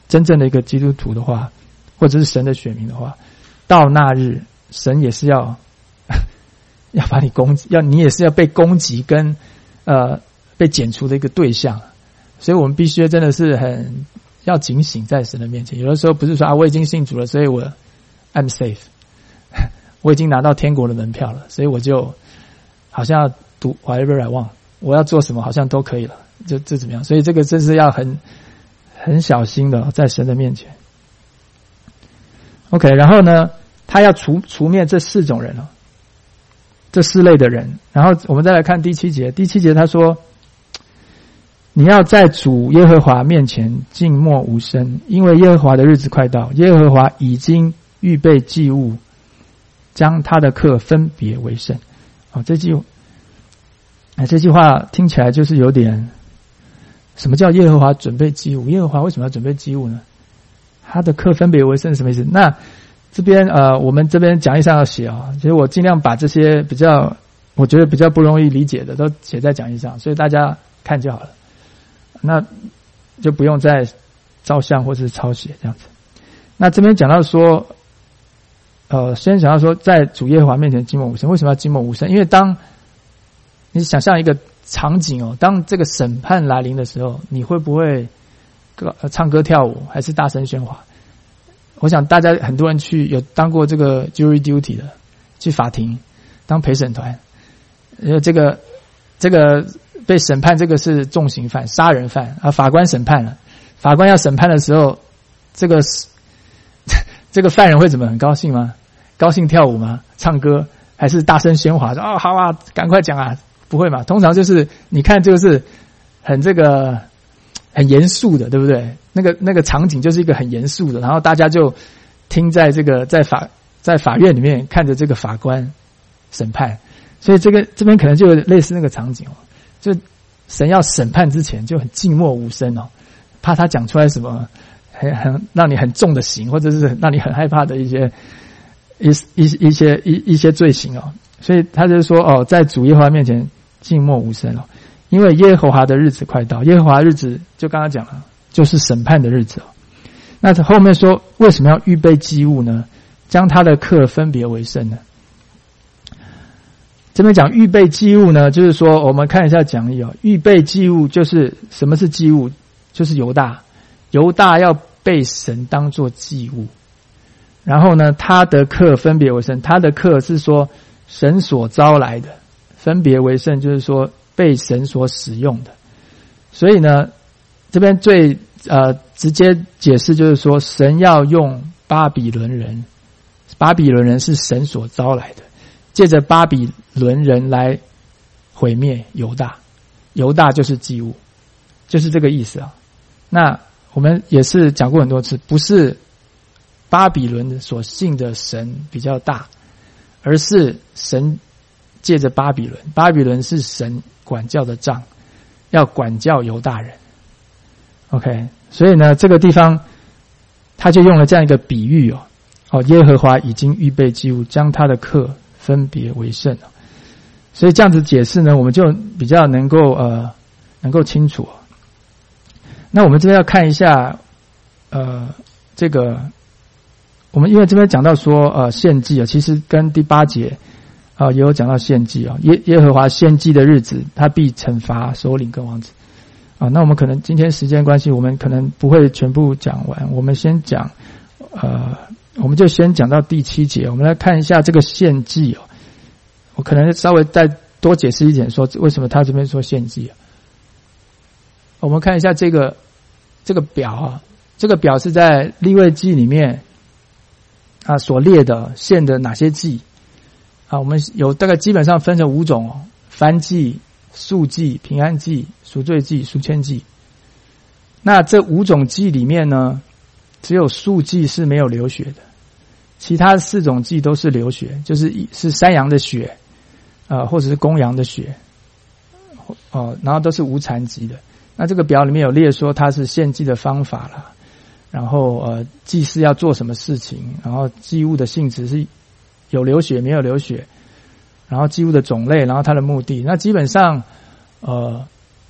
真正的一个基督徒的话，或者是神的选民的话，到那日神也是要要把你攻击，要你也是要被攻击跟呃被剪除的一个对象。所以我们必须真的是很要警醒在神的面前。有的时候不是说啊我已经信主了，所以我 I'm safe， 我已经拿到天国的门票了，所以我就好像要读 whatever I want， 我要做什么好像都可以了，就这怎么样？所以这个真是要很很小心的在神的面前。OK， 然后呢，他要除除灭这四种人哦，这四类的人。然后我们再来看第七节，第七节他说，你要在主耶和华面前静默无声，因为耶和华的日子快到，耶和华已经预备祭物，将他的客分别为圣。哦，这句啊，这句话听起来就是有点，什么叫耶和华准备祭物？耶和华为什么要准备祭物呢？他的客分别为圣是什么意思？那这边呃，我们这边讲义上要写啊，其实我尽量把这些比较我觉得比较不容易理解的都写在讲义上，所以大家看就好了。那就不用再照相或是抄写这样子。那这边讲到说，呃，先讲到说，在主耶和华面前静默无声。为什么要静默无声？因为当你想象一个场景哦，当这个审判来临的时候，你会不会唱歌跳舞，还是大声喧哗？我想大家很多人去有当过这个 jury duty 的，去法庭当陪审团，呃，这个这个被审判，这个是重刑犯、杀人犯啊，法官审判了，法官要审判的时候，这个这个犯人会怎么很高兴吗？高兴跳舞吗？唱歌还是大声喧哗说哦好啊，赶快讲啊？不会嘛？通常就是你看这个是很这个很严肃的，对不对？那个那个场景就是一个很严肃的，然后大家就听在这个在法在法院里面看着这个法官审判，所以这个这边可能就类似那个场景哦，就神要审判之前就很静默无声哦，怕他讲出来什么很很让你很重的刑，或者是让你很害怕的一些一一一些一一些罪行哦，所以他就说哦，在主耶和华面前静默无声哦，因为耶和华的日子快到，耶和华日子就刚刚讲了，就是审判的日子哦。那后面说为什么要预备祭物呢？将他的客分别为圣呢？这边讲预备祭物呢，就是说我们看一下讲义哦，预备祭物就是什么是祭物？就是犹大，犹大要被神当作祭物，然后呢，他的客分别为圣，他的客是说神所招来的，分别为圣就是说被神所使用的。所以呢，这边最呃直接解释就是说，神要用巴比伦人，巴比伦人是神所招来的，借着巴比伦人来毁灭犹大，犹大就是祭物，就是这个意思啊。那我们也是讲过很多次，不是巴比伦所信的神比较大，而是神借着巴比伦，巴比伦是神管教的杖，要管教犹大人。OK， 所以呢，这个地方他就用了这样一个比喻哦，哦，耶和华已经预备祭物，将他的客分别为圣哦。所以这样子解释呢，我们就比较能够呃能够清楚哦。那我们这边要看一下，呃，这个我们因为这边讲到说呃献祭啊，其实跟第八节啊、呃、也有讲到献祭啊，耶耶和华献祭的日子，他必惩罚首领跟王子啊。那我们可能今天时间关系，我们可能不会全部讲完，我们先讲呃，我们就先讲到第七节，我们来看一下这个献祭哦。我可能稍微再多解释一点，说为什么他这边说献祭啊。我们看一下这个这个表啊，这个表是在利未记里面啊所列的献的哪些祭啊？我们有大概基本上分成五种哦：燔祭、素祭、平安祭、赎罪祭、赎愆祭。那这五种祭里面呢，只有素祭是没有流血的，其他四种祭都是流血，就是是山羊的血，呃，或者是公羊的血，哦、呃，然后都是无残疾的。那这个表里面有列说它是献祭的方法啦，然后呃祭司要做什么事情，然后祭物的性质是有流血没有流血，然后祭物的种类，然后它的目的。那基本上呃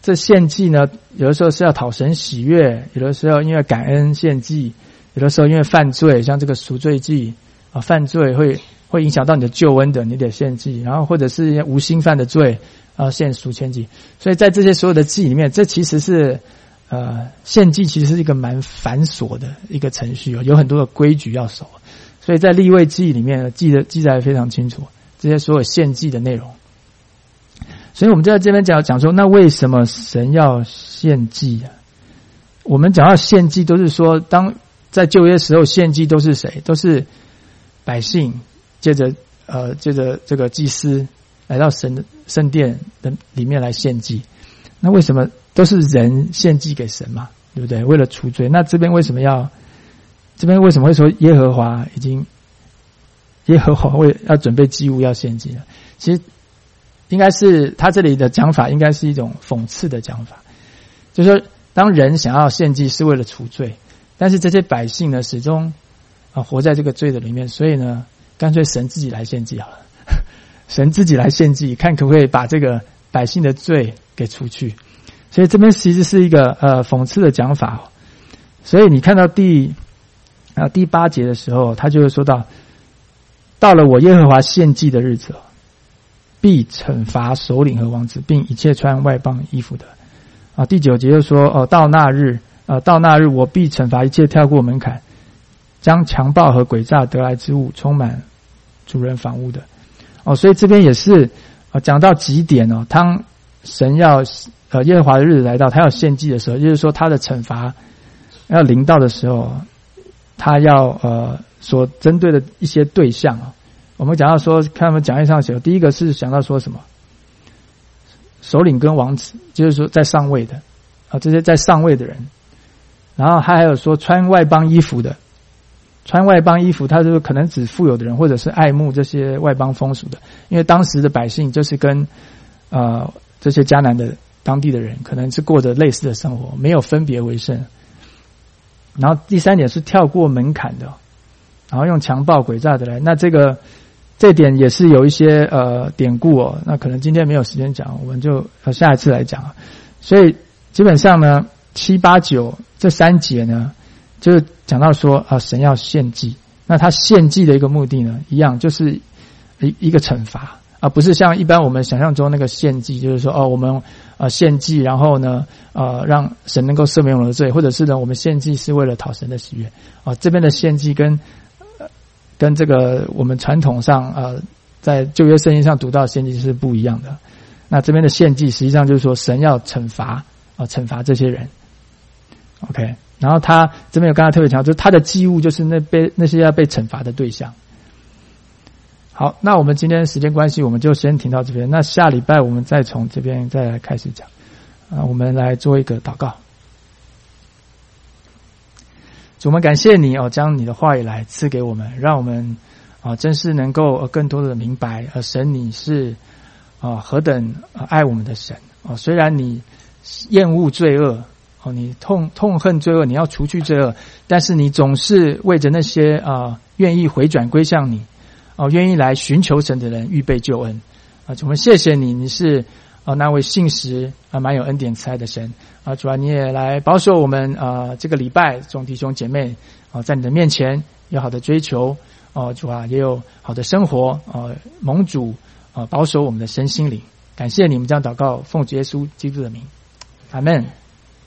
这献祭呢，有的时候是要讨神喜悦，有的时候因为感恩献祭，有的时候因为犯罪，像这个赎罪祭啊，犯罪会会影响到你的救恩的，你得献祭，然后或者是无心犯的罪啊，献赎愆祭。所以在这些所有的祭里面，这其实是呃献祭其实是一个蛮繁琐的一个程序，有很多的规矩要守。所以在利未记里面记得记载得非常清楚，这些所有献祭的内容。所以我们就在这边讲讲说，那为什么神要献祭啊？我们讲到献祭，都是说当在旧约时候献祭都是谁？都是百姓，借着呃借着这个祭司来到神的圣殿的里面来献祭。那为什么都是人献祭给神嘛？对不对？为了除罪。那这边为什么要？这边为什么会说耶和华已经耶和华为要准备祭物要献祭了？其实应该是他这里的讲法应该是一种讽刺的讲法，就是说当人想要献祭是为了除罪，但是这些百姓呢始终啊活在这个罪的里面，所以呢干脆神自己来献祭好了，神自己来献祭，看可不可以把这个百姓的罪给除去。所以这边其实是一个呃讽刺的讲法。所以你看到第啊第八节的时候，他就会说到，到了我耶和华献祭的日子，必惩罚首领和王子，并一切穿外邦衣服的。啊，第九节又说，哦，到那日，呃，到那日，我必惩罚一切跳过门槛，将强暴和诡诈得来之物充满主人房屋的。哦，所以这边也是，呃，讲到极点哦，当神要呃耶和华的日子来到，他要献祭的时候，就是说他的惩罚要临到的时候，他要呃所针对的一些对象啊。我们讲到说，看我们讲义上写，第一个是想到说什么？首领跟王子，就是说在上位的啊，这些在上位的人。然后他还有说穿外邦衣服的，穿外邦衣服，他就可能指富有的人，或者是爱慕这些外邦风俗的，因为当时的百姓就是跟呃这些迦南的当地的人，可能是过着类似的生活，没有分别为圣。然后第三点是跳过门槛的，然后用强暴诡诈的来，那这个。这点也是有一些呃典故哦，那可能今天没有时间讲，我们就呃下一次来讲。所以基本上呢，七八九这三节呢，就是讲到说啊、呃，神要献祭，那他献祭的一个目的呢，一样就是一一个惩罚，而不是像一般我们想象中那个献祭，就是说哦，我们呃献祭，然后呢呃让神能够赦免我们的罪，或者是呢我们献祭是为了讨神的喜悦啊、呃。这边的献祭跟跟这个我们传统上呃在旧约圣经上读到的献祭是不一样的。那这边的献祭实际上就是说神要惩罚啊、呃、惩罚这些人。OK， 然后他这边有刚才特别强调，就是他的祭物就是那被那些要被惩罚的对象。好，那我们今天时间关系，我们就先停到这边。那下礼拜我们再从这边再来开始讲啊，我们来做一个祷告。主，我们感谢你哦，将你的话语来赐给我们，让我们啊，真是能够更多的明白，呃，神你是啊何等爱我们的神哦。虽然你厌恶罪恶哦，你痛痛恨罪恶，你要除去罪恶，但是你总是为着那些啊愿意回转归向你哦，愿意来寻求神的人预备救恩啊。主，我们谢谢你，你是啊那位信实啊蛮有恩典慈爱的神。啊，主啊，你也来保守我们啊！这个礼拜众弟兄姐妹啊，在你的面前有好的追求哦，主啊，也有好的生活啊，蒙主啊保守我们的身心灵。感谢你们这样祷告，奉主耶稣基督的名，阿们。